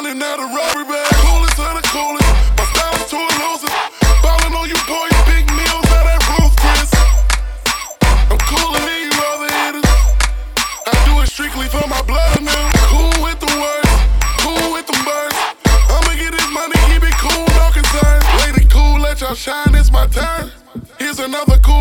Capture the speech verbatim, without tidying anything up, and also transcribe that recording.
Running out of rubber band. Coolest of the coolest. My style is to a loser. Ballin' on you boys, big meals out at Ruth Chris. I'm cooler than you other hitters. I do it strictly for my blood now. Cool with the words, cool with them birds. I'ma get this money, keep it cool, no concern. Lady cool, let y'all shine, it's my turn. Here's another cool.